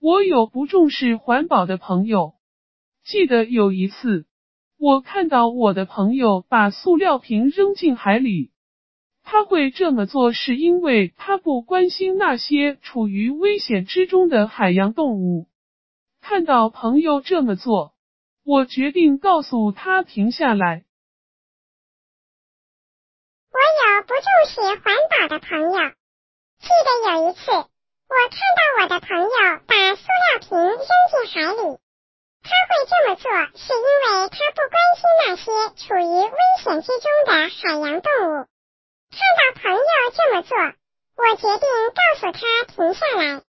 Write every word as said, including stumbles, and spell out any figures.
我有不重视环保的朋友。记得有一次，我看到我的朋友把塑料瓶扔进海里。他会这么做是因为他不关心那些处于危险之中的海洋动物。看到朋友这么做，我决定告诉他停下来。 我有不重视环保的朋友。记得有一次，我看到我的朋友把塑料瓶扔进海里。他会这么做是因为他不关心那些处于危险之中的海洋动物。看到朋友这么做，我决定告诉他停下来。